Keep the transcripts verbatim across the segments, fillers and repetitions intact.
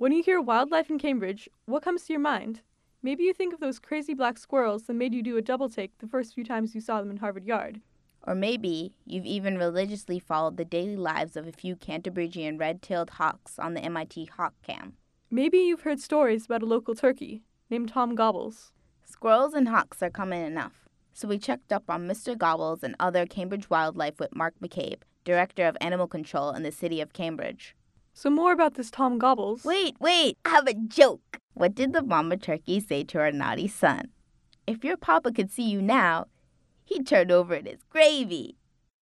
When you hear wildlife in Cambridge, what comes to your mind? Maybe you think of those crazy black squirrels that made you do a double take the first few times you saw them in Harvard Yard. Or maybe you've even religiously followed the daily lives of a few Canterburygian red-tailed hawks on the M I T Hawk Cam. Maybe you've heard stories about a local turkey named Tom Gobbles. Squirrels and hawks are common enough, so we checked up on Mister Gobbles and other Cambridge wildlife with Mark McCabe, Director of Animal Control in the city of Cambridge. So more about this Tom Gobbles. Wait, wait, I have a joke. What did the mama turkey say to her naughty son? If your papa could see you now, he'd turn over in his gravy.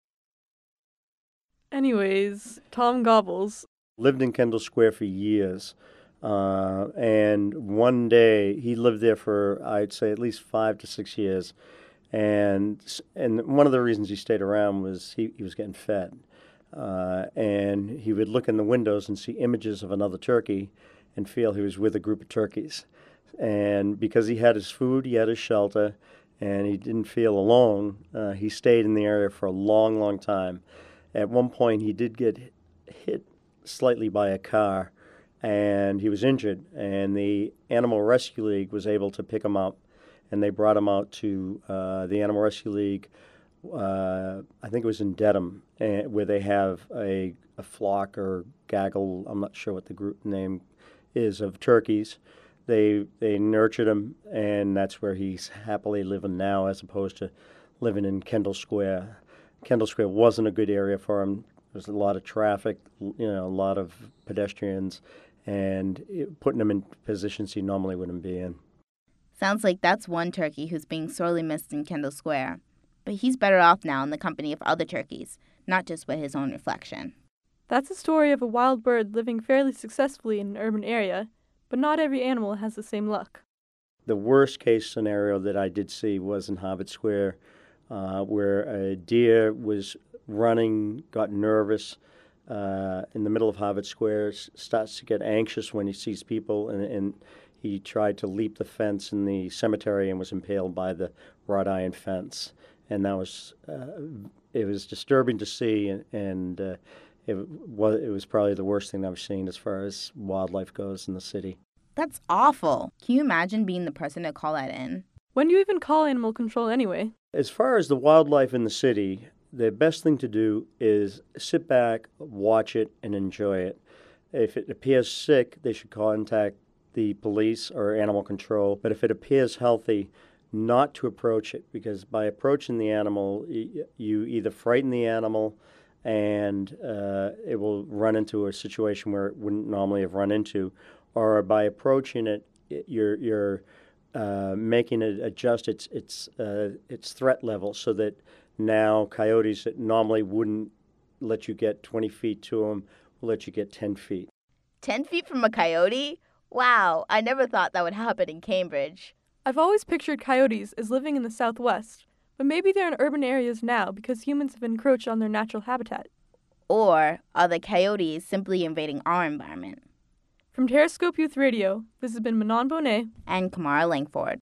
Anyways, Tom Gobbles lived in Kendall Square for years. Uh, and one day, he lived there for, I'd say, at least five to six years. And and one of the reasons he stayed around was he, he was getting fed. Uh, and he would look in the windows and see images of another turkey and feel he was with a group of turkeys. And because he had his food, he had his shelter, and he didn't feel alone, uh, he stayed in the area for a long, long time. At one point, he did get hit slightly by a car, and he was injured, and the Animal Rescue League was able to pick him up, and they brought him out to uh, the Animal Rescue League, uh, I think it was in Dedham, uh, where they have a, a flock or gaggle, I'm not sure what the group name is, of turkeys. They they nurtured him, and that's where he's happily living now, as opposed to living in Kendall Square. Kendall Square wasn't a good area for him. There's a lot of traffic, you know, a lot of pedestrians, and it, putting him in positions he normally wouldn't be in. Sounds like that's one turkey who's being sorely missed in Kendall Square. But he's better off now in the company of other turkeys, not just with his own reflection. That's a story of a wild bird living fairly successfully in an urban area, but not every animal has the same luck. The worst case scenario that I did see was in Harvard Square, uh, where a deer was running, got nervous uh, in the middle of Harvard Square, starts to get anxious when he sees people, and, and he tried to leap the fence in the cemetery and was impaled by the wrought iron fence. And that was, uh, it was disturbing to see, and, and uh, it was it was probably the worst thing I've seen as far as wildlife goes in the city. That's awful. Can you imagine being the person to call that in? When do you even call animal control anyway? As far as the wildlife in the city, the best thing to do is sit back, watch it, and enjoy it. If it appears sick, they should contact the police or animal control. But if it appears healthy, not to approach it, because by approaching the animal, you either frighten the animal and uh, it will run into a situation where it wouldn't normally have run into, or by approaching it, you're you're uh, making it adjust its its uh, its threat level, so that now coyotes that normally wouldn't let you get twenty feet to them will let you get ten feet. ten feet from a coyote? Wow, I never thought that would happen in Cambridge. I've always pictured coyotes as living in the Southwest, but maybe they're in urban areas now because humans have encroached on their natural habitat. Or are the coyotes simply invading our environment? From Terrascope Youth Radio, this has been Manon Bonet and Kamara Langford.